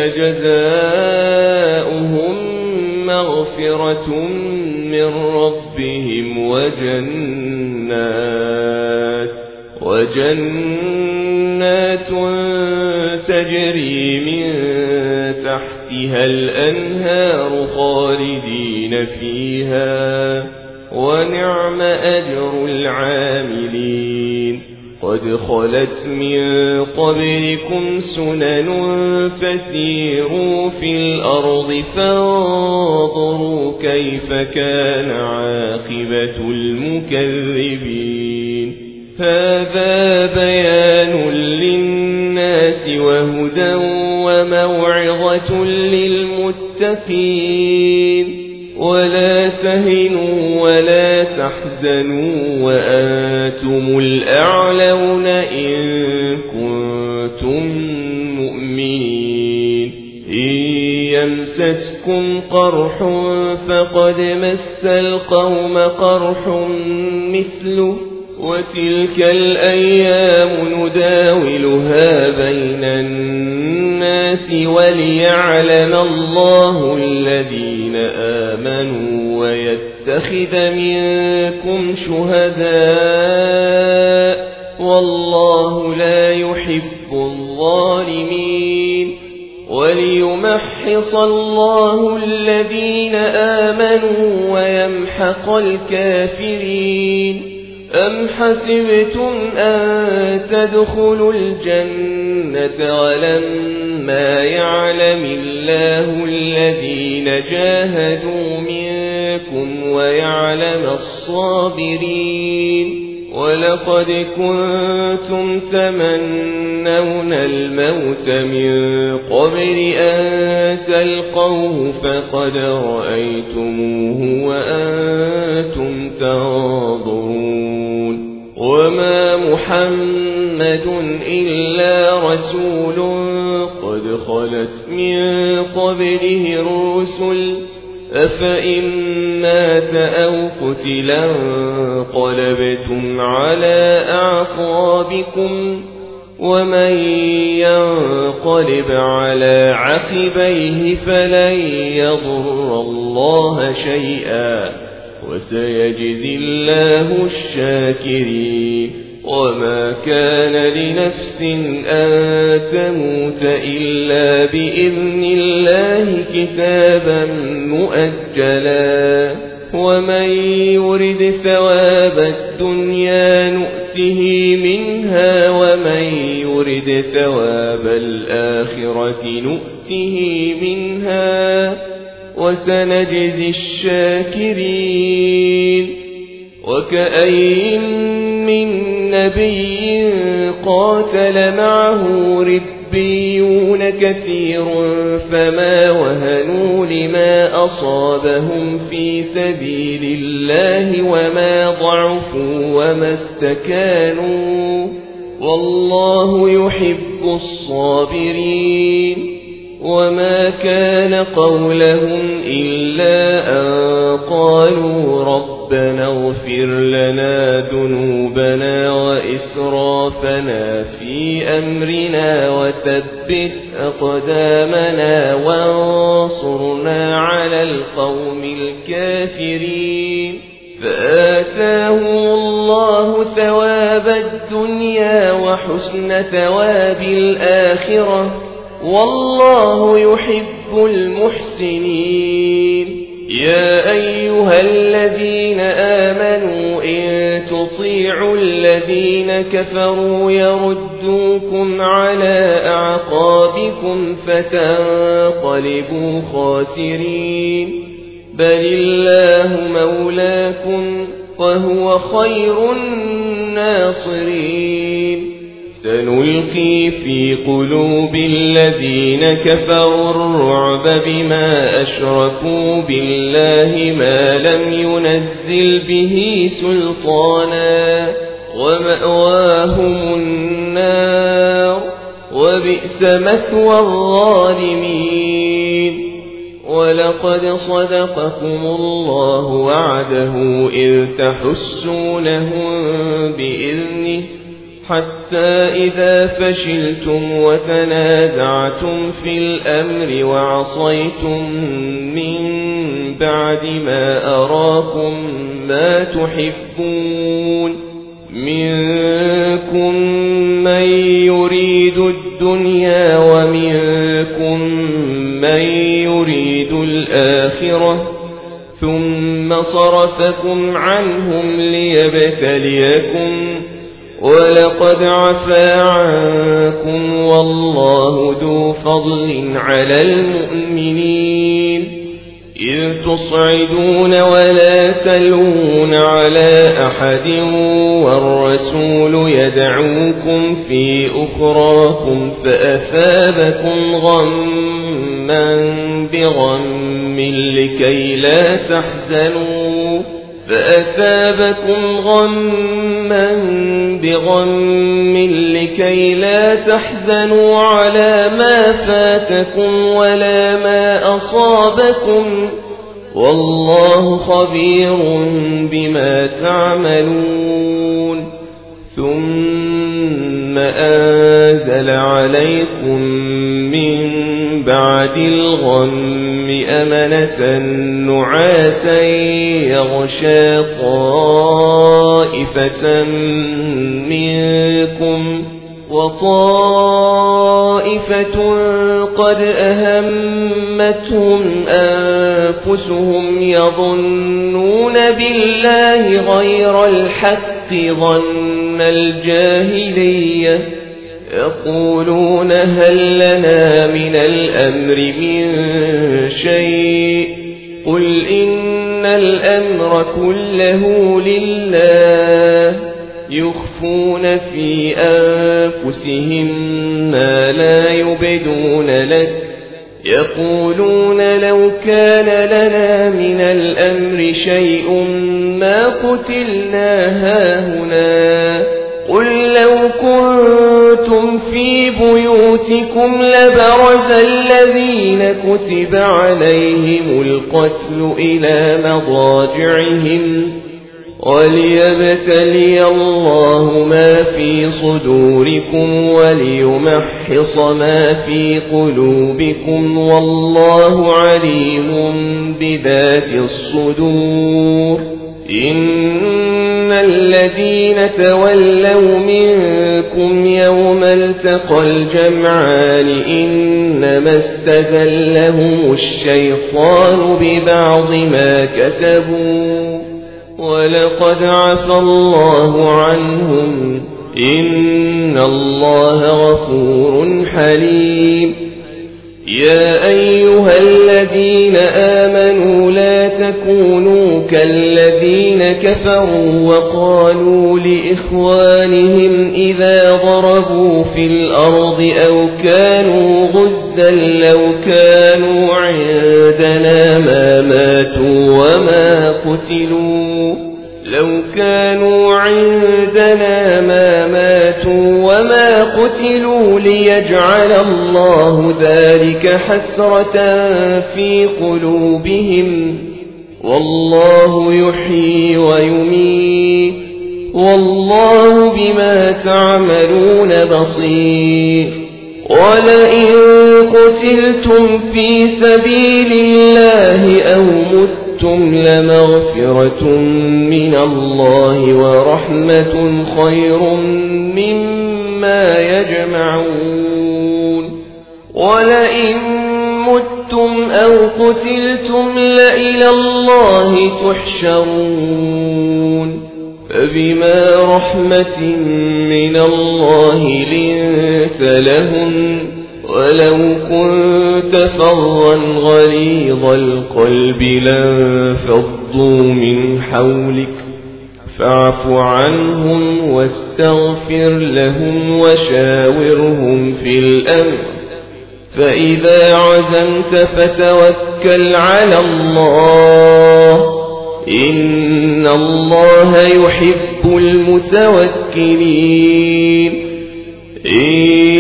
جزاؤهم مغفرة من ربهم وجنات تجري من تحتها الأنهار خالدين فيها ونعم أجر العاملين قد خلت من قبلكم سنن فسيروا في الأرض فانظروا كيف كان عاقبة المكذبين هذا بيان للناس وهدى وموعظة للمتقين ولا تهنوا ولا تحزنوا وأنتم الأعلون إن كنتم مؤمنين إن يمسسكم قرح فقد مس القوم قرح مثله وتلك الأيام نداولها بين الناس وليعلم الله الذين آمنوا ويتخذ منكم شهداء والله لا يحب الظالمين وليمحص الله الذين آمنوا ويمحق الكافرين أم حسبتم أن تدخلوا الجنة ولما يعلم الله الذين جاهدوا منكم ويعلم الصابرين ولقد كنتم تمنون الموت من قبل أن تلقوه فقد رأيتموه وأنتم تنظرون وما محمد إلا رسول قد خلت من قبله الرسل أفإن مات أو قتل انقلبتم على أعقابكم ومن ينقلب على عقبيه فلن يضر الله شيئا وسيجزي الله الشاكرين وما كان لنفس أن تموت إلا بإذن الله كتابا مؤجلا ومن يرد ثواب الدنيا نؤته منها ومن يرد ثواب الآخرة نؤته منها وسنجزي الشاكرين وكأين من نبي قاتل معه ربيون كثير فما وهنوا لما أصابهم في سبيل الله وما ضعفوا وما استكانوا والله يحب الصابرين وما كان قولهم إلا أن قالوا ربنا اغفر لنا ذنوبنا وإسرافنا في أمرنا وثبت أقدامنا وانصرنا على القوم الكافرين فآتاهم الله ثواب الدنيا وحسن ثواب الآخرة والله يحب المحسنين يا أيها الذين آمنوا إن تطيعوا الذين كفروا يردوكم على أعقابكم فتنقلبوا خاسرين بل الله مولاكم وهو خير الناصرين سنلقي في قلوب الذين كفروا الرعب بما أشركوا بالله ما لم ينزل به سلطانا ومأواهم النار وبئس مثوى الظالمين ولقد صدقكم الله وعده إذ تحسونهم بإذنه حتى إذا فشلتم وتنازعتم في الأمر وعصيتم من بعد ما أراكم ما تحبون منكم من يريد الدنيا ومنكم من يريد الآخرة ثم صرفكم عنهم ليبتليكم ولقد عفا عنكم والله ذو فضل على المؤمنين إذ تصعدون ولا تلوون على أحد والرسول يدعوكم في أخراكم فأثابكم غما بغم لكي لا تحزنوا على ما فاتكم ولا ما أصابكم والله خبير بما تعملون ثم أنزل عليكم من بعد الغم أمنة نعاسا يغشى طائفة منكم وطائفة قد أهمتهم أنفسهم يظنون بالله غير الحق ظن الجاهلية يقولون هل لنا من الأمر من شيء قل إن الأمر كله لله يخفون في أنفسهم ما لا يبدون لك يقولون لو كان لنا من الأمر شيء ما قتلنا هاهنا قل قل لو كنتم في بيوتكم لبرز الذين كتب عليهم القتل إلى مضاجعهم وليبتلي الله ما في صدوركم وليمحص ما في قلوبكم والله عليم بذات الصدور إن الذين تولوا منكم يوم التقى الجمعان إنما استزلهم الشيطان ببعض ما كسبوا ولقد عفى الله عنهم إن الله غفور حليم يا أيها الذين آمنوا لا تكونوا كالذين كفروا وقالوا لإخوانهم إذا ضربوا في الأرض أو كانوا غزا لو كانوا عندنا ما ماتوا وما قتلوا ليجعل الله ذلك حسرة في قلوبهم والله يحيي ويميت والله بما تعملون بصير ولئن قتلتم في سبيل الله أو متم لمغفرة من الله ورحمة خير مما يجمعون ولئن متم أو قتلتم لإلى الله تحشرون فبما رحمة من الله لنت لهم ولو كنت فظا غليظ القلب لانفضوا من حولك فاعف عنهم واستغفر لهم وشاورهم في الأمر فإذا عزمت فتوكل على الله إن الله يحب المتوكلين إن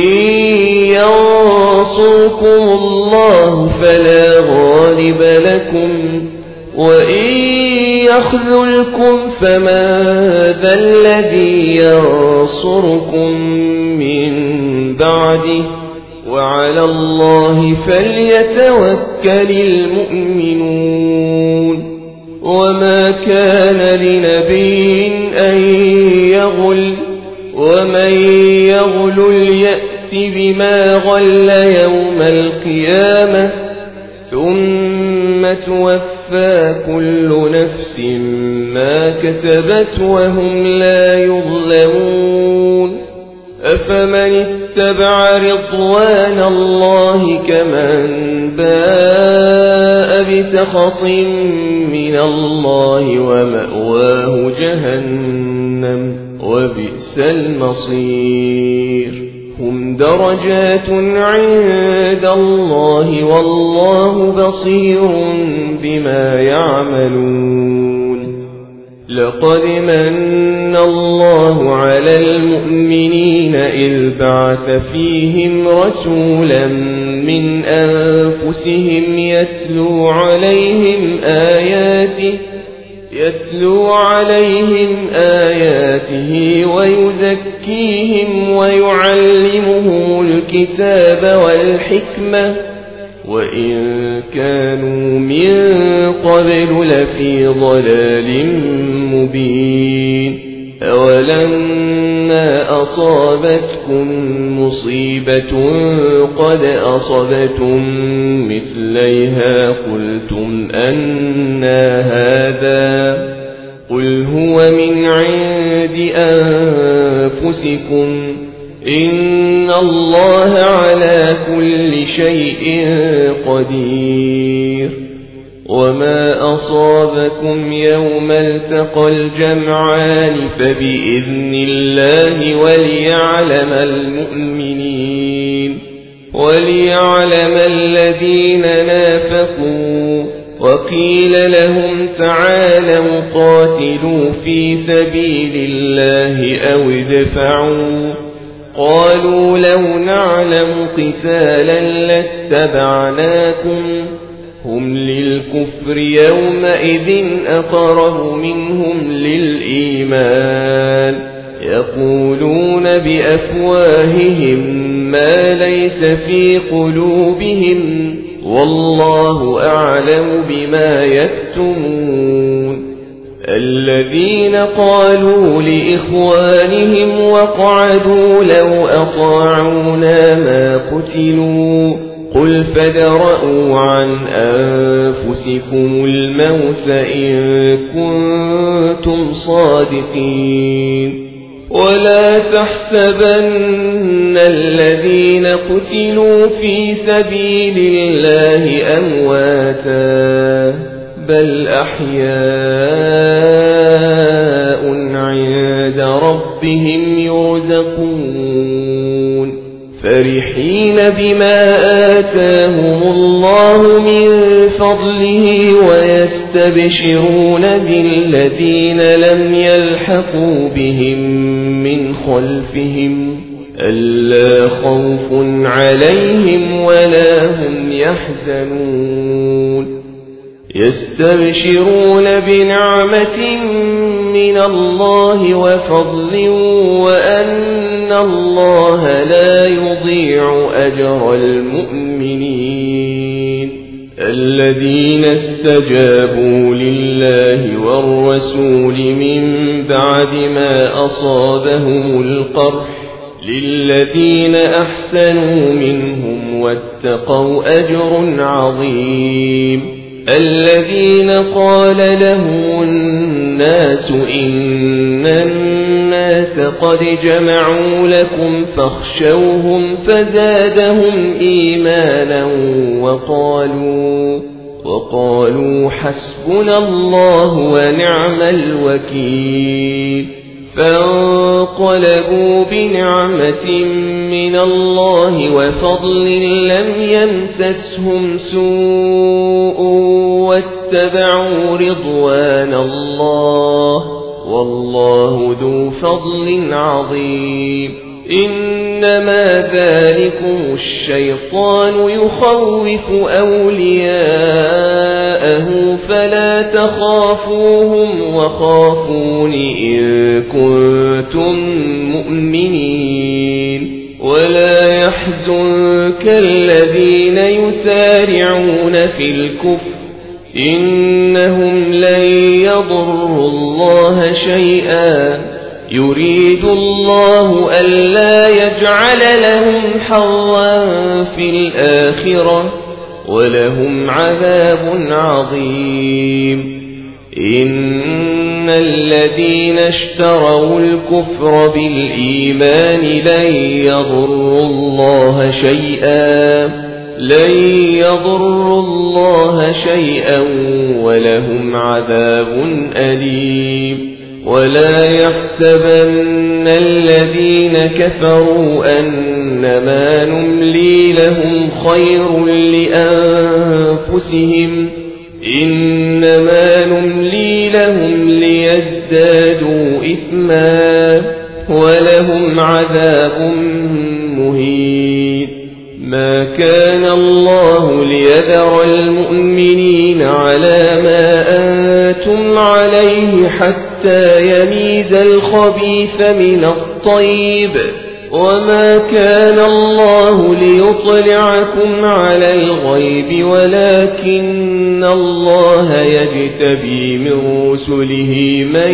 ينصركم الله فلا غالب لكم وإن يخذلكم فمن ذا الذي ينصركم من بعده وعلى الله فليتوكل المؤمنون وما كان لنبي أن يغل ومن يغل يأت بما غل يوم القيامة ثم توفى كل نفس ما كسبت وهم لا يظلمون أفمن اتبع رضوان الله كمن باء بسخط من الله ومأواه جهنم وبئس المصير هم درجات عند الله والله بصير بما يعملون لقد من الله على المؤمنين إذ بعث فيهم رسولا من أنفسهم يتلو عليهم آياته ويزكيهم ويعلمهم الكتاب والحكمة وإن كانوا من قبل لفي ضلال مبين أولما أصابتكم مصيبة قد أصبتم مثليها قلتم أنى هذا قل هو من عند أنفسكم إن الله على كل شيء قدير وما أصابكم يوم التقى الجمعان فبإذن الله وليعلم الذين نافقوا وقيل لهم تعالوا قاتلوا في سبيل الله أو ادفعوا قالوا لو نعلم قتالا لاتبعناكم هم للكفر يومئذ أقرب منهم للإيمان يقولون بأفواههم ما ليس في قلوبهم والله أعلم بما يكتمون الذين قالوا لإخوانهم وقعدوا لو أطاعونا ما قتلوا قل فادرءوا عن أنفسكم الموت إن كنتم صادقين ولا تحسبن الذين قتلوا في سبيل الله أمواتا بل أحياء عند ربهم يرزقون فرحين بما آتاهم الله من فضله ويستبشرون بالذين لم يلحقوا بهم من خلفهم ألا خوف عليهم ولا هم يحزنون يستبشرون بنعمة من الله وفضل وأن الله لا يضيع أجر المؤمنين الذين استجابوا لله والرسول من بعد ما أصابهم القرح للذين أحسنوا منهم واتقوا أجر عظيم الذين قال لهم الناس إن الناس قد جمعوا لكم فاخشوهم فزادهم إيمانا وقالوا حسبنا الله ونعم الوكيل فانقلبوا بنعمة من الله وفضل لم يمسسهم سوء واتبعوا رضوان الله والله ذو فضل عظيم إنما ذلكم الشيطان يخوف أولياءه فلا تخافوهم وخافون إن كنتم مؤمنين ولا يحزنك الذين يسارعون في الكفر إنهم لن يضروا الله شيئا يريد الله ألا يجعل لهم حظا في الآخرة ولهم عذاب عظيم إن الذين اشتروا الكفر بالإيمان لن يضروا الله شيئا ولهم عذاب أليم ولا يحسبن الذين كفروا أنما نملي لهم خير لأنفسهم إنما نملي لهم ليزدادوا إثما ولهم عذاب مهين ما كان الله ليذر المؤمنين على ما أنتم عليه حتى يميز الخبيث من الطيب وما كان الله ليطلعكم على الغيب ولكن الله يجتبي من رسله من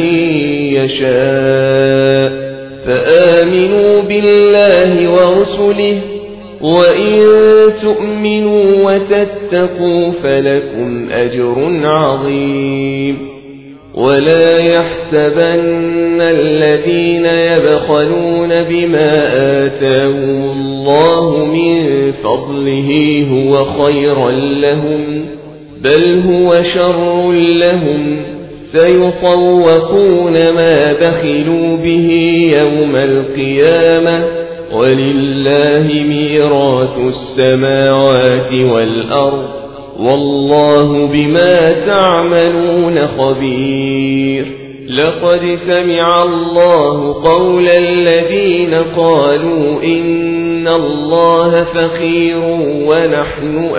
يشاء فآمنوا بالله ورسله وإن تؤمنوا وتتقوا فلكم أجر عظيم ولا يحسبن الذين يبخلون بما آتاهم الله من فضله هو خيرا لهم بل هو شر لهم سيطوقون ما بخلوا به يوم القيامة ولله ميراث السماوات والأرض والله بما تعملون خبير. لقد سمع الله قول الذين قالوا إن الله فقير ونحن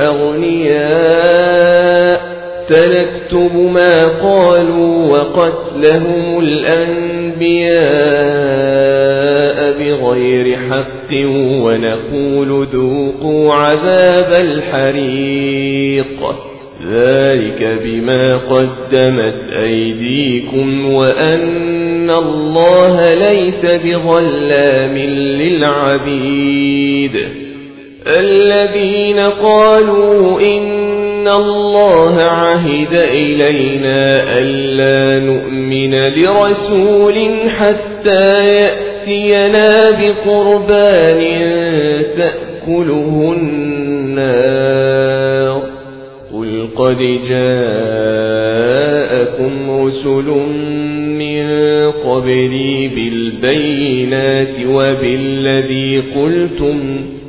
أغنياء سنكتب ما قالوا وقتلهم الأنبياء بغير حق ونقول ذوقوا عذاب الحريق ذلك بما قدمت أيديكم وأن الله ليس بظلام للعبيد. الذين قالوا إن الله عهد إلينا ألا نؤمن لرسول حتى يأتينا بقربان تأكله النار قل قد جاءكم رسل من قبلي بالبينات وبالذي قلتم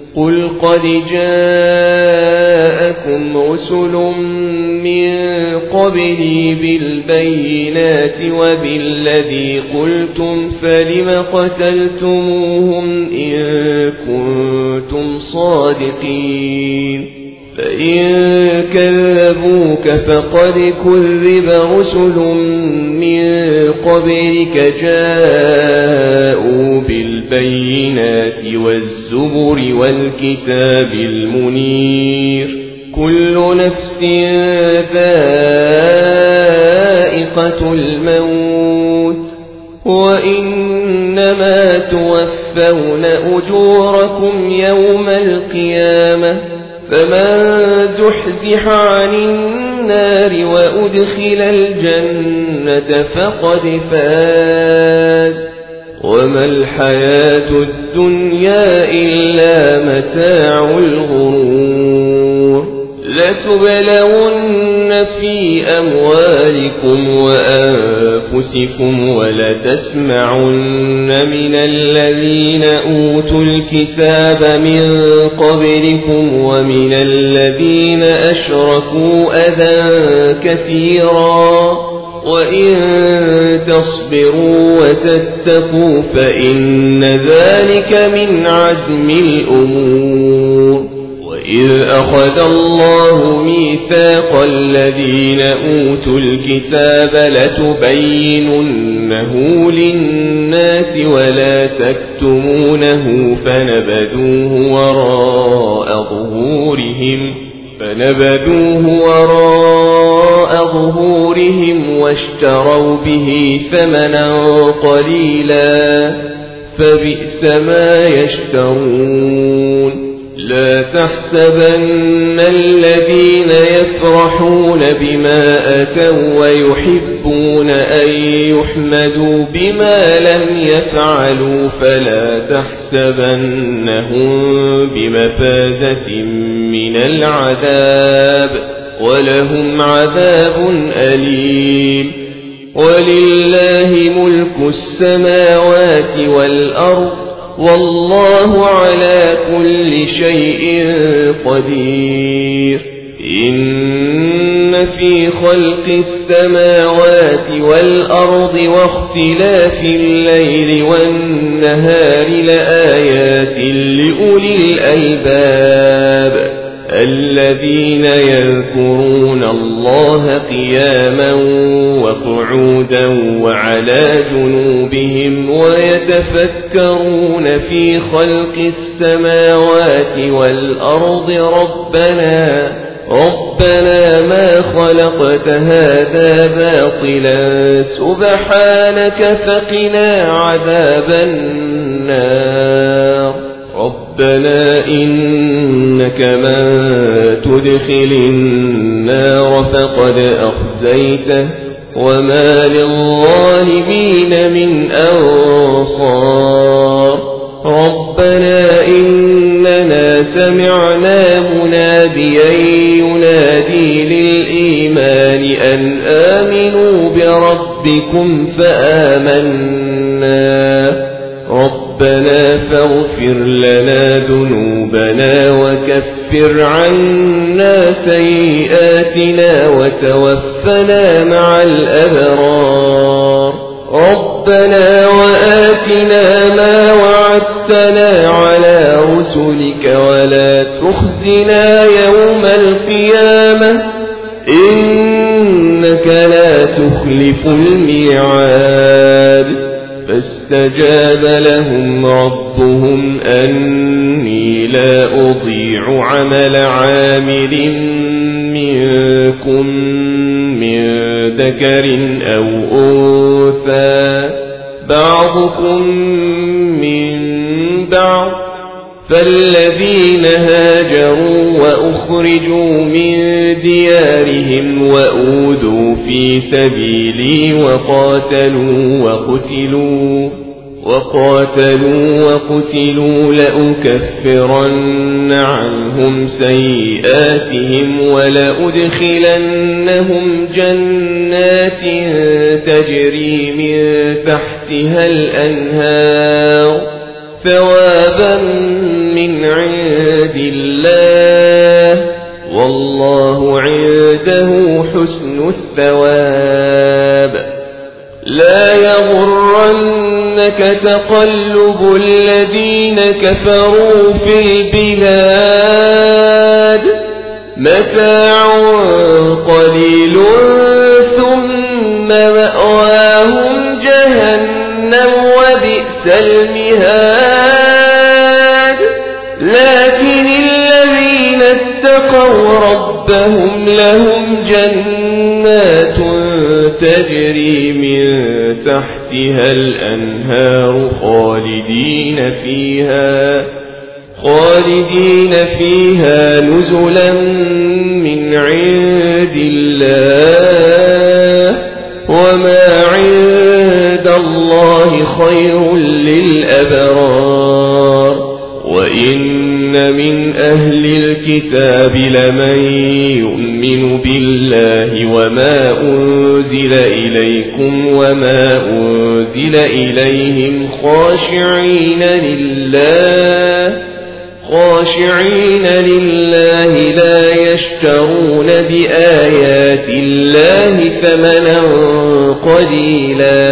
فلم قتلتموهم إن كنتم صادقين فإن كذبوك فقد كذب رسل من قبلك جاءوا بالبينات والزبر والكتاب المنير كل نفس ذائقة الموت وإنما توفون أجوركم يوم القيامة فمن زحزح عن النار وأدخل الجنة فقد فاز وما الحياة الدنيا إلا متاع الغرور. لتبلون في أموالكم وأنفسكم ولتسمعن من الذين أوتوا الكتاب من قبلكم ومن الذين أشركوا أذى كثيرا وإن تصبروا وتتقوا فإن ذلك من عزم الأمور. وإذ أخذ الله ميثاق الذين أوتوا الكتاب لتبيننه للناس ولا تكتمونه فنبذوه وراء ظهورهم واشتروا به ثمنا قليلا فبئس ما يشترون. لا تحسبن الذين يفرحون بما أتوا ويحبون أن يحمدوا بما لم يفعلوا فلا تحسبنهم بمفازة من العذاب ولهم عذاب أليم. ولله ملك السماوات والأرض والله على كل شيء قدير. إن في خلق السماوات والأرض واختلاف الليل والنهار لآيات لأولي الألباب الذين يذكرون الله قياما وقعودا وعلى جنوبهم ويتفكرون في خلق السماوات والأرض ربنا ما خلقت هذا باطلا سبحانك فقنا عذاب النار. ربنا إنك من تدخل النار فقد أخزيته وما للظالمين من أنصار. ربنا إننا سمعنا مناديا ينادي للإيمان أن آمنوا بربكم فآمنا. ربنا ربنا فاغفر لنا ذنوبنا وكفر عنا سيئاتنا وتوفنا مع الأبرار ربنا وآتنا ما وعدتنا على رسلك ولا تخزنا يوم القيامة إنك لا تخلف الميعاد فاستجاب لهم ربهم أني لا أضيع عمل عامل منكم من ذكر أو أنثى بعضكم من بعض فالذين هاجروا وأخرجوا من ديارهم وأوذوا في سبيلي وقاتلوا وقتلوا لأكفرن عنهم سيئاتهم ولأدخلنهم جنات تجري من تحتها الأنهار ثوابا من عند الله والله عنده حسن الثواب لا يغرنك تقلب الذين كفروا في البلاد متاع قليل ثم مأواهم جهنم وبئس المهاد لكن الذين اتقوا ربهم لهم جنات تجري من تحتها الأنهار خالدين فيها نزلا من عند الله وما عند الله خير للأبرار وإن من أهل الكتاب لمن يؤمن بالله وما أنزل إليكم وما أنزل إليهم خاشعين لله لا يشترون بآيات الله ثمنا قليلا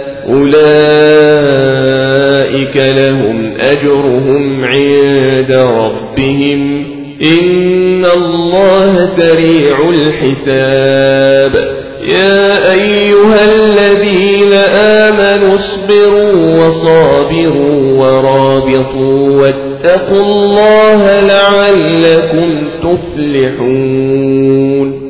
أولئك لهم أجرهم عند ربهم إن الله سريع الحساب يا أيها الذين آمنوا اصبروا وصابروا ورابطوا واتقوا الله لعلكم تفلحون